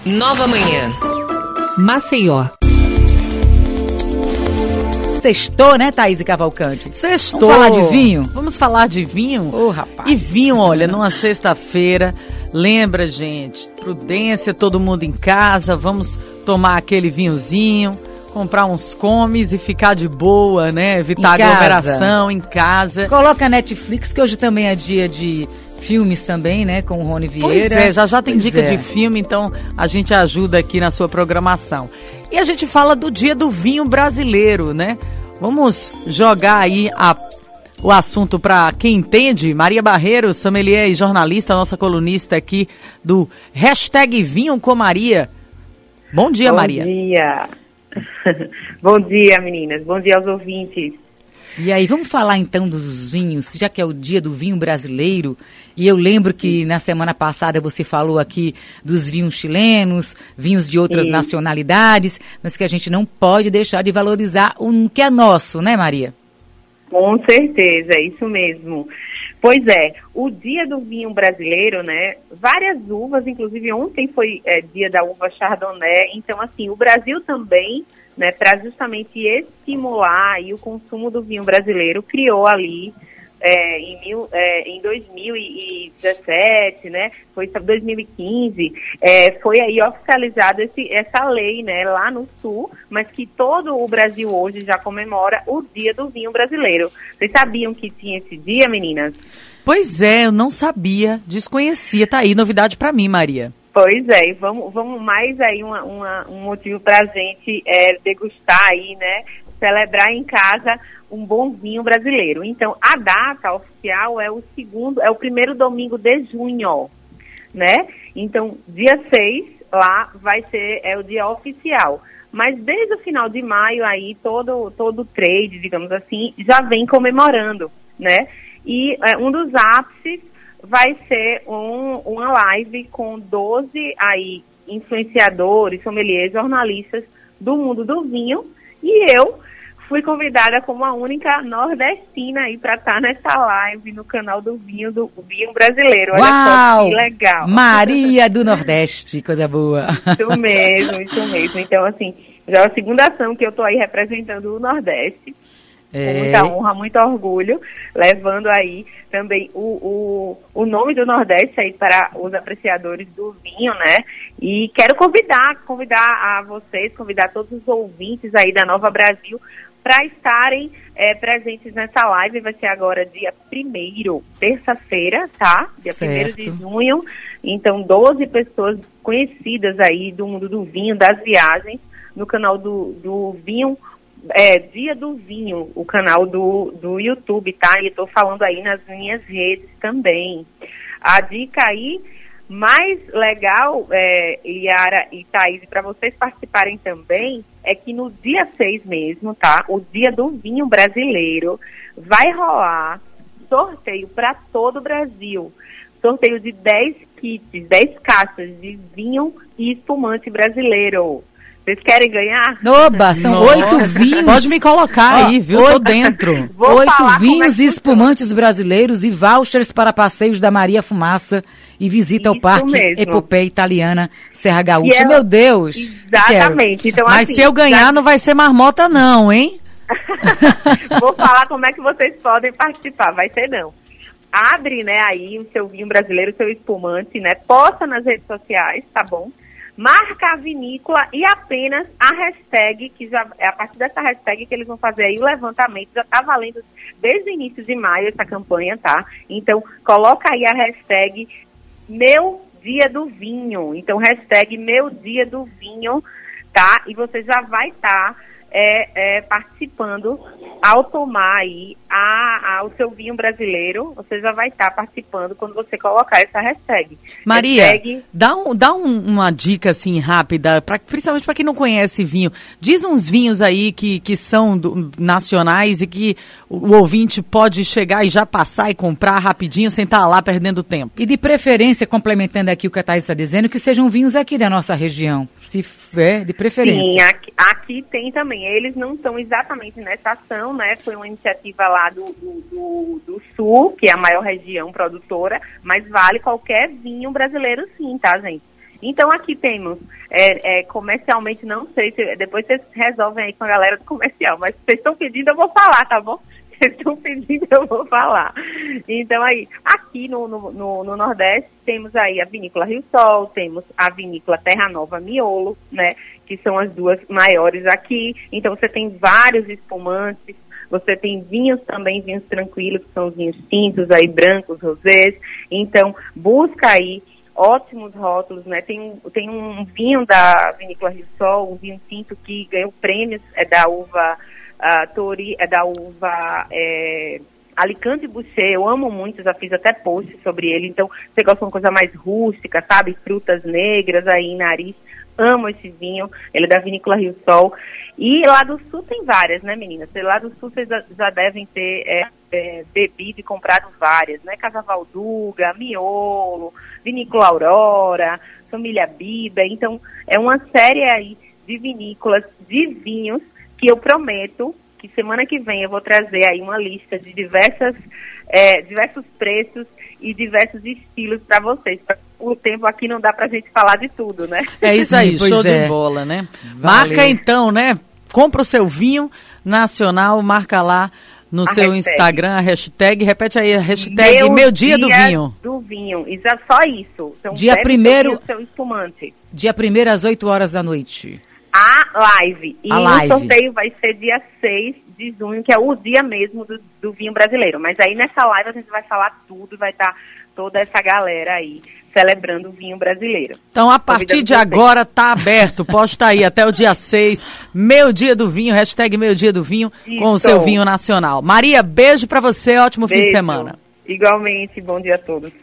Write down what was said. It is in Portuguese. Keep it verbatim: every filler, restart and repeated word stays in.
Nova Manhã. Maceió. Sextou, né, Thaís Cavalcante? Sextou. Vamos falar de vinho? Vamos falar de vinho? Ô, oh, rapaz. E vinho, olha, numa sexta-feira, lembra, gente, prudência, todo mundo em casa, vamos tomar aquele vinhozinho, comprar uns comes e ficar de boa, né? Evitar aglomeração em casa. Coloca a Netflix, que hoje também é dia de filmes também, né, com o Rony Vieira. Pois é, já já tem pois dica é. de filme, então a gente ajuda aqui na sua programação. E a gente fala do Dia do Vinho Brasileiro, né? Vamos jogar aí a, o assunto para quem entende. Maria Barreiro, sommelier e jornalista, nossa colunista aqui do hashtag Vinho com Maria. Bom dia, Bom Maria. Bom dia. Bom dia, meninas. Bom dia aos ouvintes. E aí, vamos falar então dos vinhos, já que é o Dia do Vinho Brasileiro. E eu lembro que na semana passada você falou aqui dos vinhos chilenos, vinhos de outras Sim. nacionalidades, mas que a gente não pode deixar de valorizar o que é nosso, né, Maria? Com certeza, é isso mesmo. Pois é, o Dia do Vinho Brasileiro, né, várias uvas, inclusive ontem foi é, dia da uva Chardonnay, então assim, o Brasil também, né, para justamente estimular aí o consumo do vinho brasileiro, criou ali é, em, mil, é, em dois mil e dezessete, né, foi dois mil e quinze, é, foi aí oficializado esse, essa lei, né, lá no Sul, mas que todo o Brasil hoje já comemora o Dia do Vinho Brasileiro. Vocês sabiam que tinha esse dia, meninas? Pois é, eu não sabia, desconhecia, tá aí, novidade pra mim, Maria. Pois é, e vamos, vamos mais aí uma, uma, um motivo pra gente é, degustar aí, né, celebrar em casa um bom vinho brasileiro. Então, a data oficial é o segundo, é o primeiro domingo de junho, né? Então, dia seis, lá vai ser, é o dia oficial. Mas desde o final de maio aí, todo, todo o trade, digamos assim, já vem comemorando, né? E é, um dos ápices vai ser um, uma live com doze aí influenciadores, sommeliers, jornalistas do mundo do vinho, e eu fui convidada como a única nordestina aí para estar nessa live no canal do vinho, do vinho brasileiro. Olha Uau! Só que legal. Maria do Nordeste, coisa boa. Isso mesmo, isso mesmo. Então, assim, já é a segunda ação que eu tô aí representando o Nordeste. É. Com muita honra, muito orgulho, levando aí também o, o, o nome do Nordeste aí para os apreciadores do vinho, né? E quero convidar, convidar a vocês, convidar todos os ouvintes aí da Nova Brasil para estarem é, presentes nessa live. Vai ser agora dia primeiro, terça-feira, tá? Dia primeiro de junho. Então, doze pessoas conhecidas aí do mundo do vinho, das viagens, no canal do, do Vinho, é, Dia do Vinho, o canal do, do YouTube, tá? E eu tô falando aí nas minhas redes também. A dica aí mais legal, é, Yara e Thaís, para vocês participarem também, é que no dia seis mesmo, tá? O Dia do Vinho Brasileiro, vai rolar sorteio para todo o Brasil. Sorteio de dez kits, dez caixas de vinho e espumante brasileiro. Vocês querem ganhar? Oba, são oito vinhos. Pode me colocar Ó, aí, viu? oito, Tô dentro. Oito vinhos e espumantes brasileiros e vouchers para passeios da Maria Fumaça e visita ao Parque mesmo. Epopeia Italiana Serra Gaúcha. ela- Meu Deus. Exatamente. Então, Mas assim, se eu ganhar, já- não vai ser marmota não, hein? Vou falar como é que vocês podem participar, vai ser não. Abre, né, aí o seu vinho brasileiro, o seu espumante, né, posta nas redes sociais, tá bom? Marca a vinícola e apenas a hashtag, que já é a partir dessa hashtag que eles vão fazer aí o levantamento, já tá valendo desde o início de maio essa campanha, tá? Então, coloca aí a hashtag Meu Dia do Vinho. Então, hashtag Meu Dia do Vinho, tá? E você já vai estar é, é, participando ao tomar aí a, a, o seu vinho brasileiro. Você já vai estar participando quando você colocar essa hashtag. Maria, hashtag... dá, um, dá um, uma dica assim rápida, pra, principalmente para quem não conhece vinho. Diz uns vinhos aí que, que são do, nacionais e que o, o ouvinte pode chegar e já passar e comprar rapidinho sem estar lá perdendo tempo. E de preferência, complementando aqui o que a Thaís está dizendo, que sejam vinhos aqui da nossa região. Se é, de preferência. Sim, aqui, aqui tem também. Eles não estão exatamente nessa ação, né? Foi uma iniciativa lá do, do, do, do Sul, que é a maior região produtora, mas vale qualquer vinho brasileiro sim, tá, gente? Então aqui temos, é, é, comercialmente, não sei, se, depois vocês resolvem aí com a galera do comercial, mas vocês estão pedindo, eu vou falar, tá bom? Vocês estão pedindo, eu vou falar. Então aí, aqui no, no, no, no Nordeste, temos aí a Vinícola Rio Sol, temos a Vinícola Terra Nova Miolo, né, que são as duas maiores aqui. Então você tem vários espumantes, você tem vinhos também, vinhos tranquilos, que são os vinhos tintos, aí brancos, rosés. Então, busca aí ótimos rótulos, né? Tem um, tem um vinho da Vinícola Rio Sol, um vinho tinto que ganhou prêmios, é da uva uh, Tori, é da uva é, Alicante Boucher. Eu amo muito, já fiz até post sobre ele. Então, você gosta de uma coisa mais rústica, sabe? Frutas negras aí em nariz. Amo esse vinho, ele é da Vinícola Rio Sol. E lá do Sul tem várias, né, meninas? Lá do Sul vocês já, já devem ter é, é, bebido e comprado várias, né? Casa Valduga, Miolo, Vinícola Aurora, Família Biba. Então, é uma série aí de vinícolas, de vinhos, que eu prometo que semana que vem eu vou trazer aí uma lista de diversas, é, diversos preços e diversos estilos para vocês. O tempo aqui não dá pra gente falar de tudo, né? É isso aí, Pois show é. de bola, né? Valeu. Marca então, né? Compra o seu vinho nacional, marca lá no A seu hashtag. Instagram, a hashtag, repete aí a hashtag Meu, meu dia, dia do vinho. do vinho, isso é só isso. Então, Dia bebe primeiro- seu vinho, seu espumante. Dia primeiro às oito horas da noite. A live. E A o live. sorteio vai ser dia seis de junho, que é o dia mesmo do, do vinho brasileiro. Mas aí nessa live a gente vai falar tudo, vai estar toda essa galera aí celebrando o vinho brasileiro. Então, a partir de agora, tá aberto. Posta aí até o dia seis. Meu dia do vinho, hashtag Meu Dia do Vinho, com o Isso. seu vinho nacional. Maria, beijo pra você, ótimo fim de Beijo. semana. Igualmente, bom dia a todos.